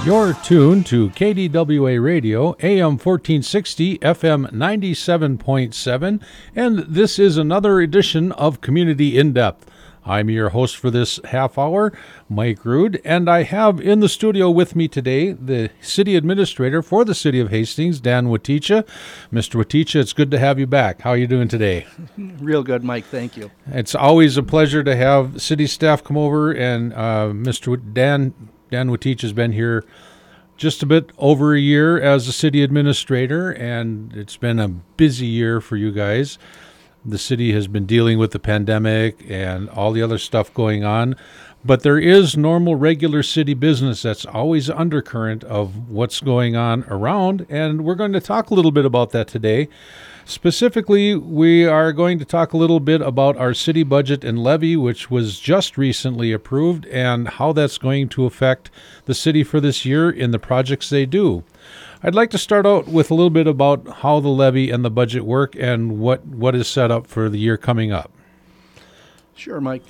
You're tuned to KDWA Radio, AM 1460, FM 97.7, and this is another edition of Community In Depth. I'm your host for this half hour, Mike Rude, and I have in the studio with me today the City Administrator for the City of Hastings, Dan Waticha. Mr. Waticha, it's good to have you back. How are you doing today? Real good, Mike. Thank you. It's always a pleasure to have city staff come over, and Mr. Dan Waticha has been here just a bit over a year as a city administrator, and it's been a busy year for you guys. The city has been dealing with the pandemic and all the other stuff going on, but there is normal, regular city business that's always undercurrent of what's going on around, and we're going to talk a little bit about that today. Specifically, we are going to talk a little bit about our city budget and levy, which was just recently approved, and how that's going to affect the city for this year in the projects they do. I'd like to start out with a little bit about how the levy and the budget work and what is set up for the year coming up. Sure, Mike.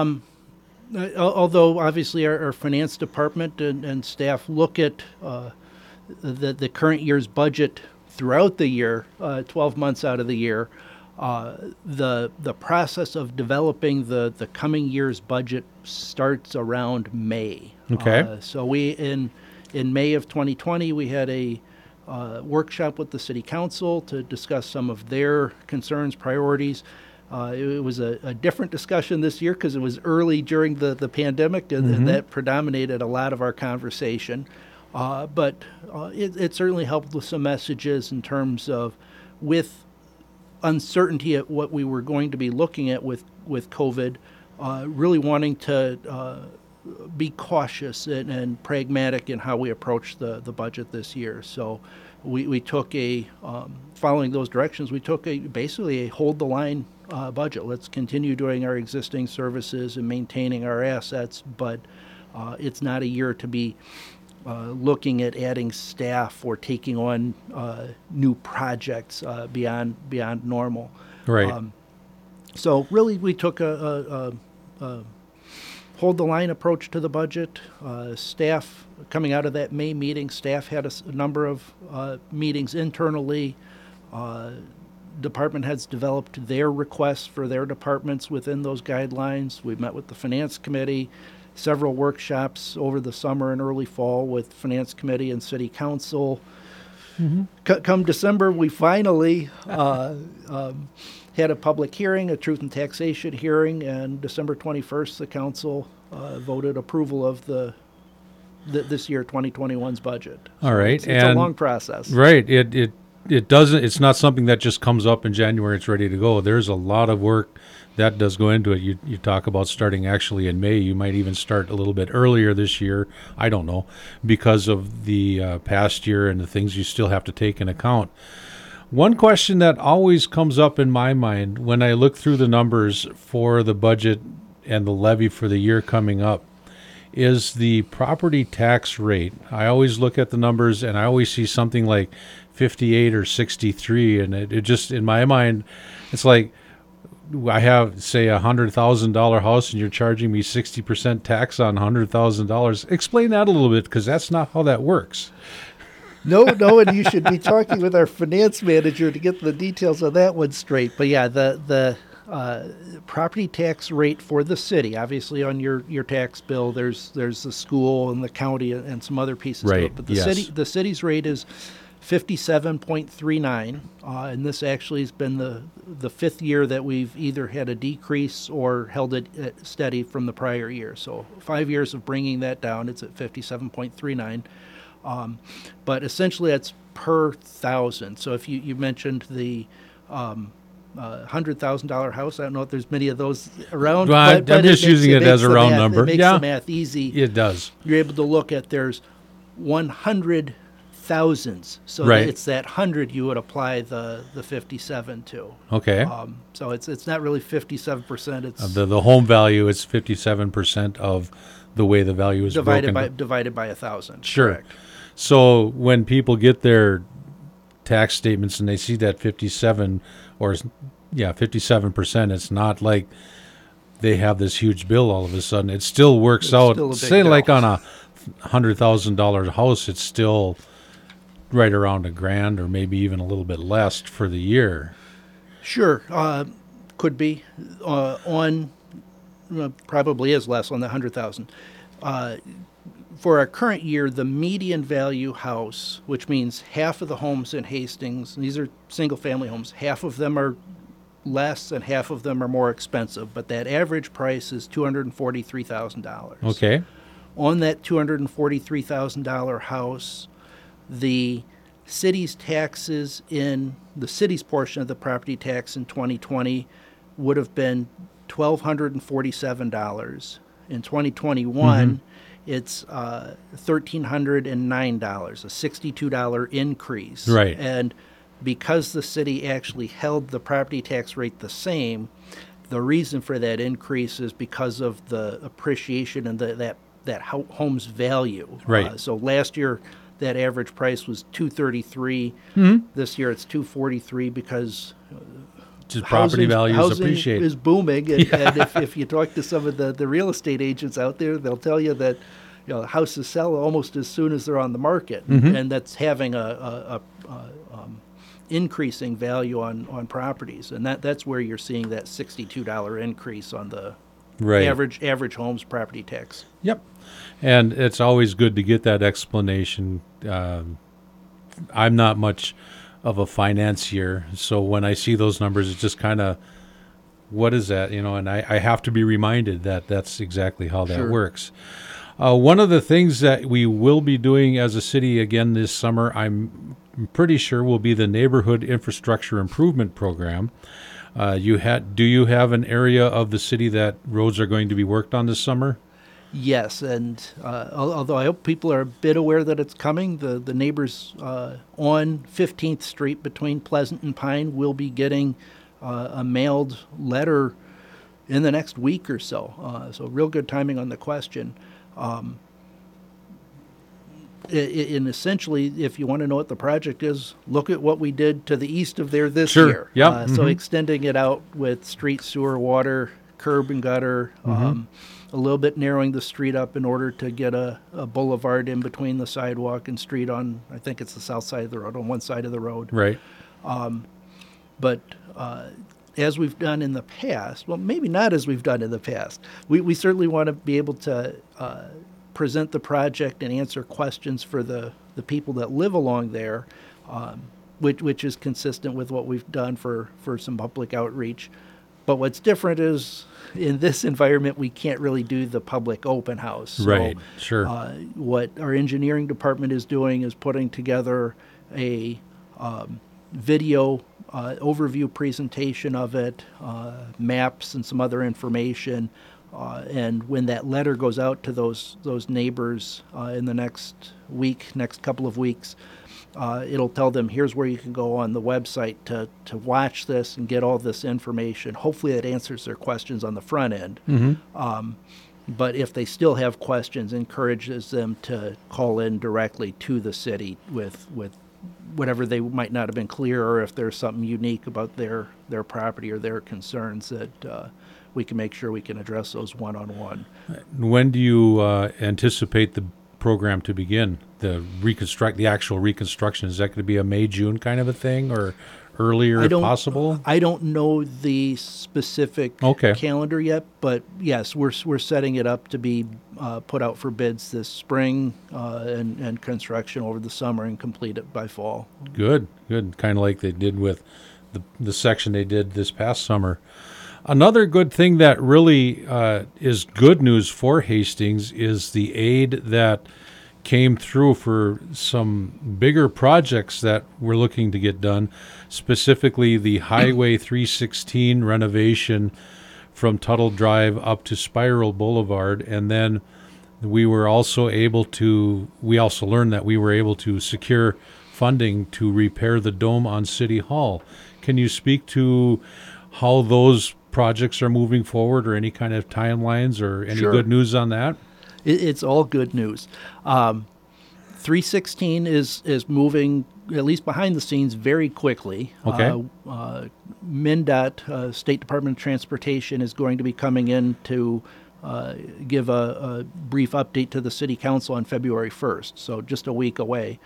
Although obviously our finance department and staff look at the current year's budget throughout the year, 12 months out of the year, the process of developing the coming year's budget starts around May. Okay. So we in May of 2020, we had a workshop with the City Council to discuss some of their concerns, priorities. It was a different discussion this year because it was early during the pandemic, and that predominated a lot of our conversation. But it certainly helped with some messages in terms of, with uncertainty at what we were going to be looking at with COVID, really wanting to be cautious and pragmatic in how we approach the budget this year. So we took following those directions, we took basically a hold the line budget. Let's continue doing our existing services and maintaining our assets, but it's not a year to be looking at adding staff or taking on new projects beyond normal. Right. So really we took a hold the line approach to the budget. Staff, coming out of that May meeting, staff had a number of meetings internally. Department heads developed their requests for their departments within those guidelines. We met with the Finance Committee, several workshops over the summer and early fall with Finance Committee and City Council. Come December, we finally had a public hearing, a truth and taxation hearing, and December 21st, the council voted approval of this year 2021's budget. All right. It's a long process. Right. It doesn't. It's not something that just comes up in January. It's ready to go. There's a lot of work that does go into it. You talk about starting actually in May. You might even start a little bit earlier this year. I don't know, because of the past year and the things you still have to take in account. One question that always comes up in my mind when I look through the numbers for the budget and the levy for the year coming up is the property tax rate. I always look at the numbers and I always see something like 58 or 63, and it just, in my mind, it's like I have, say, $100,000 house and you're charging me 60% tax on $100,000. Explain that a little bit, because that's not how that works. No, and you should be talking with our finance manager to get the details of that one straight. But yeah, the property tax rate for the city, obviously on your tax bill, there's the school and the county and some other pieces to it. But the city's rate is 57.39, and this actually has been the fifth year that we've either had a decrease or held it steady from the prior year. So 5 years of bringing that down, it's at 57.39. But essentially that's per thousand. So if you mentioned the $100,000 house, I don't know if there's many of those around. Well, but I'm just using it as a round number. It makes the math easy. It does. You're able to look at there's 100 thousands. So right. It's that 100 you would apply the 57 to. Okay. So it's not really 57%. It's the home value is 57% of the way the value is divided broken. by 1,000. Sure. Correct. So when people get their tax statements and they see that 57%, it's not like they have this huge bill all of a sudden. It still works out. Still a big say bill. Like on a $100,000 house, it's still right around $1,000 or maybe even a little bit less for the year. Sure, could be probably is less on the 100,000. For our current year, the median value house, which means half of the homes in Hastings, and these are single-family homes, half of them are less and half of them are more expensive, but that average price is $243,000. Okay. On that $243,000 house, the city's taxes in the city's portion of the property tax in 2020 would have been $1,247. In 2021, it's $1,309, a $62 increase. Right. And because the city actually held the property tax rate the same, the reason for that increase is because of the appreciation and that home's value. Right. So last year, that average price was $233. This year, it's $243 because Just property values housing appreciate. is booming, and if you talk to some of the real estate agents out there, they'll tell you that houses sell almost as soon as they're on the market, and that's having a increasing value on properties, and that's where you're seeing that $62 increase on the average home's property tax. Yep. And it's always good to get that explanation. I'm not much of a financier, so when I see those numbers, it's just kind of, what is that? And I have to be reminded that that's exactly how that works. One of the things that we will be doing as a city again this summer, I'm pretty sure, will be the Neighborhood Infrastructure Improvement Program. Do you have an area of the city that roads are going to be worked on this summer? Yes, and although I hope people are a bit aware that it's coming, the neighbors on 15th Street between Pleasant and Pine will be getting a mailed letter in the next week or so. So real good timing on the question. And essentially, if you want to know what the project is, look at what we did to the east of there this year. Yep. So extending it out with street, sewer, water, curb and gutter, a little bit narrowing the street up in order to get a boulevard in between the sidewalk and street on, I think it's the south side of the road, on one side of the road. Right. But as we've done in the past, well, maybe not as we've done in the past, we certainly want to be able to present the project and answer questions for the people that live along there, which is consistent with what we've done for some public outreach. But what's different is in this environment, we can't really do the public open house. So, right, sure. What our engineering department is doing is putting together a video overview presentation of it, maps and some other information. And when that letter goes out to those neighbors in the next couple of weeks, it'll tell them, here's where you can go on the website to watch this and get all this information. Hopefully that answers their questions on the front end. But if they still have questions, encourages them to call in directly to the city with whatever they might not have been clear, or if there's something unique about their property or their concerns that we can make sure we can address those one-on-one. When do you anticipate the program to begin? The actual reconstruction, is that going to be a May, June kind of a thing, or earlier if possible? I don't know the specific calendar yet, but yes, we're setting it up to be put out for bids this spring and construction over the summer and complete it by fall. Good. Kind of like they did with the section they did this past summer. Another good thing that really is good news for Hastings is the aid that came through for some bigger projects that we're looking to get done, specifically the Highway 316 renovation from Tuttle Drive up to Spiral Boulevard. And then we also learned that we were able to secure funding to repair the dome on City Hall. Can you speak to how those projects are moving forward, or any kind of timelines, or any good news on that? It's all good news. 316 is moving, at least behind the scenes, very quickly. Okay. MnDOT, State Department of Transportation, is going to be coming in to give a brief update to the City Council on February 1st, so just a week away.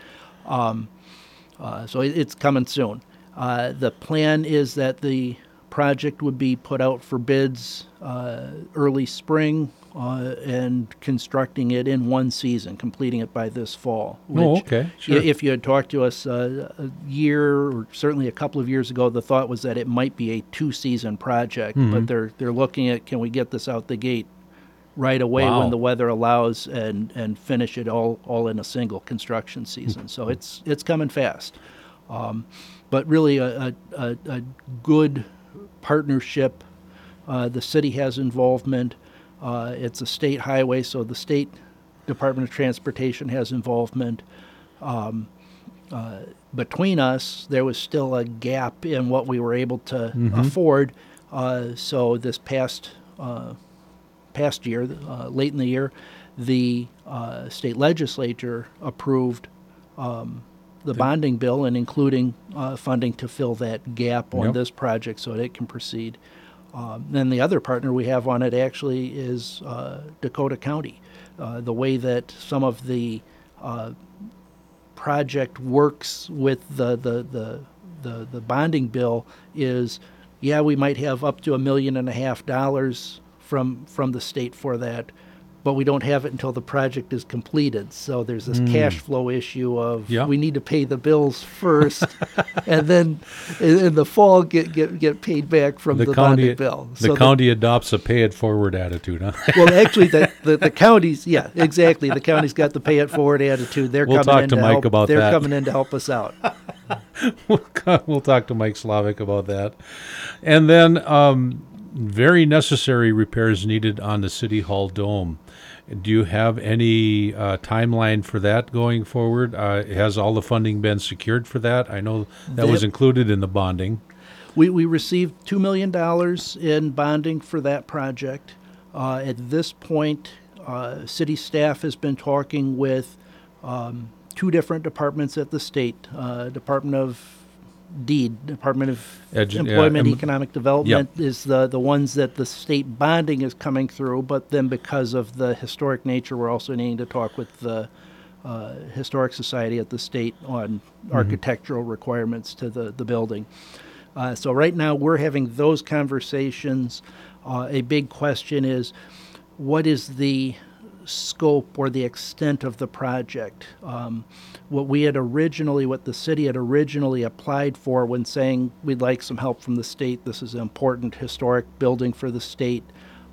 So it's coming soon. The plan is that the project would be put out for bids early spring and constructing it in one season, completing it by this fall. Oh, okay, sure. If you had talked to us a year or certainly a couple of years ago, the thought was that it might be a two-season project, but they're looking at, can we get this out the gate right away Wow. when the weather allows and finish it all in a single construction season. So it's coming fast. But really a good partnership. The city has involvement. It's a state highway, so the state Department of Transportation has involvement. Between us, there was still a gap in what we were able to afford. So this past year, late in the year, the state legislature approved the bonding bill and including funding to fill that gap on Yep. this project so that it can proceed. Then the other partner we have on it actually is Dakota County. The way that some of the project works with the bonding bill is, yeah, we might have up to $1.5 million from the state for that, but we don't have it until the project is completed. So there's this cash flow issue of Yeah. we need to pay the bills first, and then in the fall get paid back from the bonding bill. The county adopts a pay it forward attitude, huh? Well, actually, the counties, yeah, exactly. The county's got the pay it forward attitude. They're We'll coming talk in to Mike help. about They're that. coming in to help us out. We'll talk to Mike Slavic about that. And then very necessary repairs needed on the City Hall dome. Do you have any timeline for that going forward? Has all the funding been secured for that? I know that was included in the bonding. We received $2 million in bonding for that project. At this point, city staff has been talking with two different departments at the state, Department of Department of Employment, Economic Development is the ones that the state bonding is coming through, but then because of the historic nature, we're also needing to talk with the Historic Society at the state on architectural requirements to the building. So right now we're having those conversations. A big question is, what is the scope or the extent of the project? What the city had originally applied for when saying we'd like some help from the state, this is an important historic building for the state,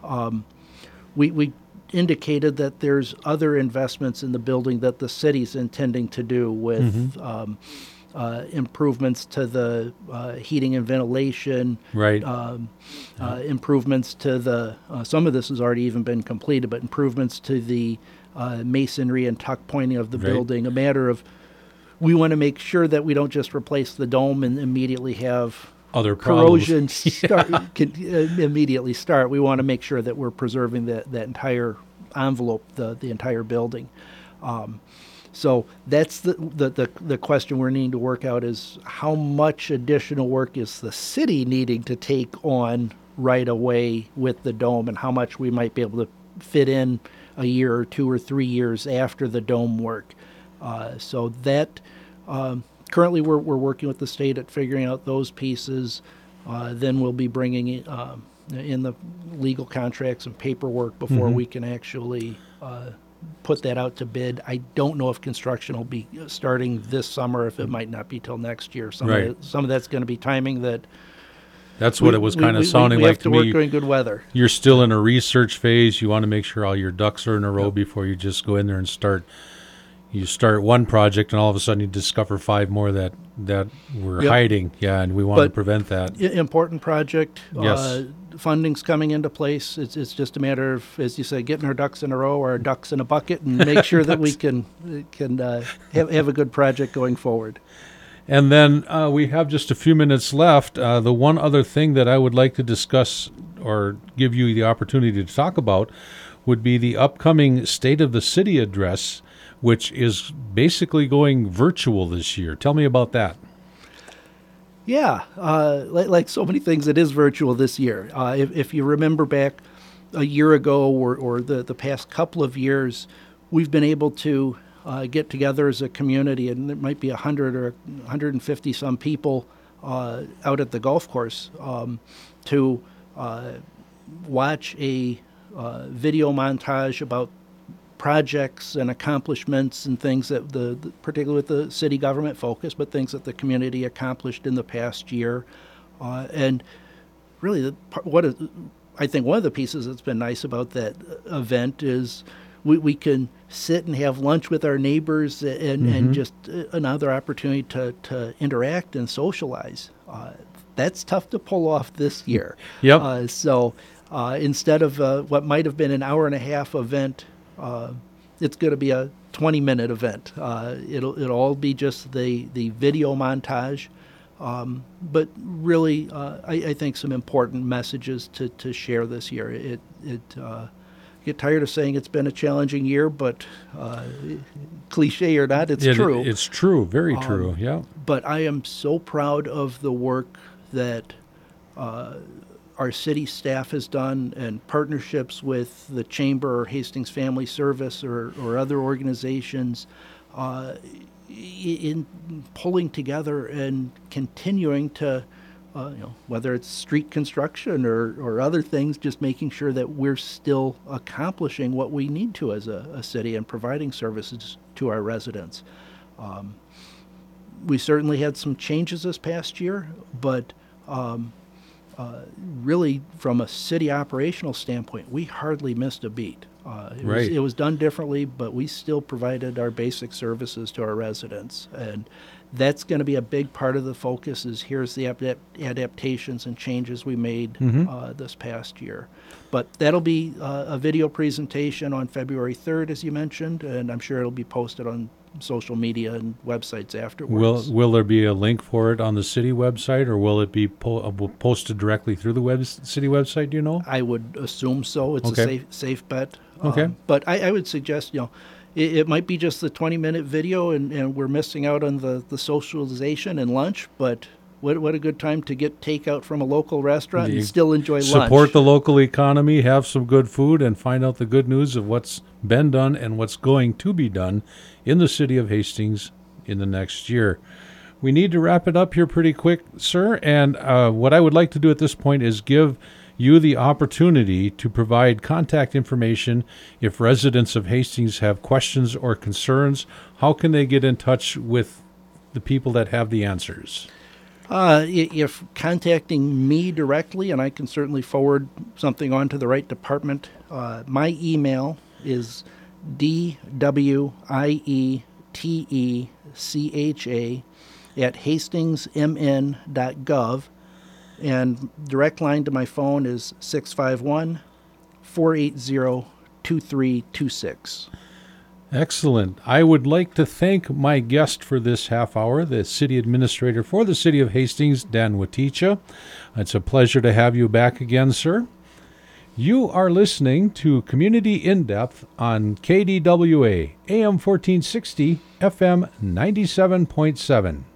we indicated that there's other investments in the building that the city's intending to do with improvements to the heating and ventilation, Right. improvements to the, some of this has already even been completed, but improvements to the masonry and tuck pointing of the Right. building. A matter of, we want to make sure that we don't just replace the dome and immediately have Other problems. corrosion immediately start. We want to make sure that we're preserving that entire envelope, the entire building. So that's the question we're needing to work out is how much additional work is the city needing to take on right away with the dome, and how much we might be able to fit in a year or 2 or 3 years after the dome work. So that currently we're working with the state at figuring out those pieces. Then we'll be bringing in the legal contracts and paperwork before we can actually put that out to bid. I don't know if construction will be starting this summer, if it might not be till next year. Some of that's going to be timing that. That's what it was kind of sounding we like have to work me. during good weather. You're still in a research phase. You want to make sure all your ducks are in a row before you just go in there and start. You start one project, and all of a sudden you discover 5 more that were hiding. Yeah, and we want to prevent that. Important project. Yes. Funding's coming into place. It's just a matter of, as you say, getting our ducks in a row or our ducks in a bucket, and make sure that we can have a good project going forward. And then we have just a few minutes left. The one other thing that I would like to discuss or give you the opportunity to talk about would be the upcoming State of the City address, which is basically going virtual this year. Tell me about that. Yeah, like so many things, it is virtual this year. If you remember back a year ago or the past couple of years, we've been able to get together as a community, and there might be 100 or 150 some people out at the golf course to watch a video montage about projects and accomplishments and things that particularly with the city government focus, but things that the community accomplished in the past year. And really, I think one of the pieces that's been nice about that event is we can sit and have lunch with our neighbors and just another opportunity to interact and socialize. That's tough to pull off this year. Yep. So instead of what might have been an hour and a half event, it's going to be a 20-minute event. It'll all be just the video montage. But really, I think some important messages to share this year. Get tired of saying it's been a challenging year, but cliche or not, it's true. It's true, very true, yeah. But I am so proud of the work that our city staff has done and partnerships with the Chamber or Hastings Family Service or other organizations in pulling together and continuing to, whether it's street construction or other things, just making sure that we're still accomplishing what we need to as a city and providing services to our residents. We certainly had some changes this past year, but really from a city operational standpoint, we hardly missed a beat. It was done differently, but we still provided our basic services to our residents. And that's going to be a big part of the focus is here's the adaptations and changes we made this past year. But that'll be a video presentation on February 3rd, as you mentioned, and I'm sure it'll be posted on social media and websites afterwards. Will there be a link for it on the city website, or will it be posted directly through the city website, do you know? I would assume so. It's okay. a safe bet. Okay. But I would suggest, it might be just the 20-minute video, and we're missing out on the socialization and lunch, but what a good time to get takeout from a local restaurant and still enjoy lunch. Support the local economy, have some good food, and find out the good news of what's been done and what's going to be done in the city of Hastings in the next year. We need to wrap it up here pretty quick, sir, and what I would like to do at this point is give you the opportunity to provide contact information if residents of Hastings have questions or concerns. How can they get in touch with the people that have the answers? If contacting me directly, and I can certainly forward something on to the right department, my email is dwietecha@hastingsmn.gov, and direct line to my phone is 651-480-2326. Excellent. I would like to thank my guest for this half hour, the City Administrator for the City of Hastings, Dan Waticha. It's a pleasure to have you back again, sir. You are listening to Community In-Depth on KDWA, AM 1460, FM 97.7.